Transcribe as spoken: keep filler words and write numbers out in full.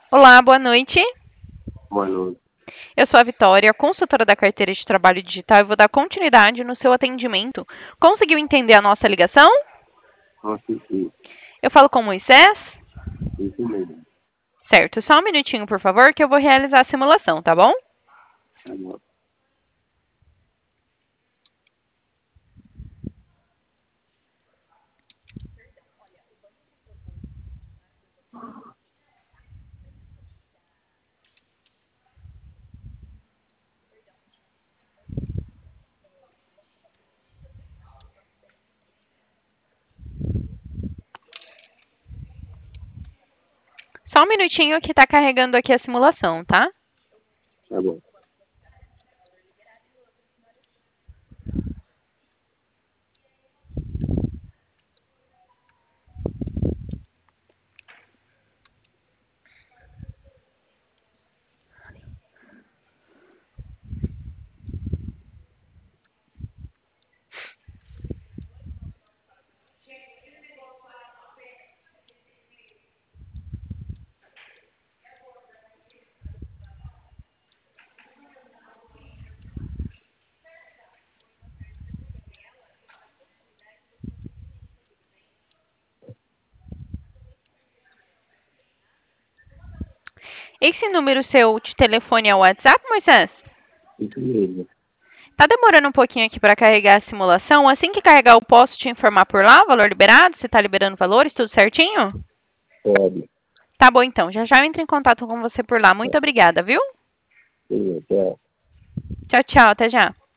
Olá, boa noite. Boa noite. Eu sou a Vitória, consultora da carteira de trabalho digital e vou dar continuidade no seu atendimento. Conseguiu entender a nossa ligação? Assisti. Eu falo com Moisés? Isso mesmo. Certo, só um minutinho, por favor, que eu vou realizar a simulação, tá bom? Tá bom. Só um minutinho que tá carregando aqui a simulação, tá? Tá bom. Esse número seu de telefone é o WhatsApp, Moisés? Isso mesmo. Tá demorando um pouquinho aqui para carregar a simulação. Assim que carregar, eu posso te informar por lá, o valor liberado, se tá liberando valores, tudo certinho? Pode. Tá bom, então. Já já eu entro em contato com você por lá. Muito obrigada, viu? Sim, até. Tchau, tchau. Até já.